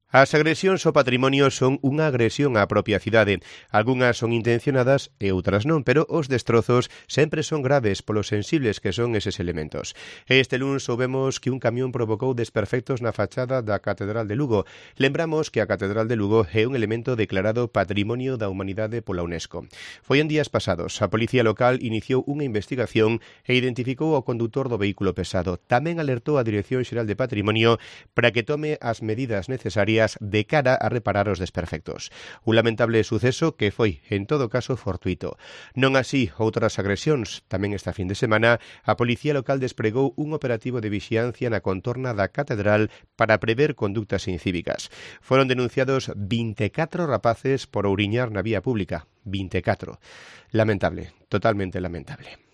As agresións ao patrimonio son unha agresión á propiedade. Algunhas son intencionadas e outras non, pero os destrozos sempre son graves polos sensibles que son eses elementos. Este luns soubemos que un camión provocou desperfectos na fachada da Catedral de Lugo. Lembramos que a Catedral de Lugo é un elemento declarado Patrimonio da Humanidade pola UNESCO. Foi en días pasados. A Policía Local iniciou unha investigación e identificou ao condutor do vehículo pesado. Tamén alertou a Dirección Xeral de Patrimonio para que tome as medidas necesarias de cara a reparar os desperfectos. Un lamentable suceso que foi, en todo caso, fortuito. Non así outras agresións. Tamén esta fin de semana, a Policía Local despregou un operativo de vixiancia na contorna da Catedral para prever conductas incívicas. Foron denunciados 24 rapaces por ouriñar na vía pública. 24. Lamentable, totalmente lamentable.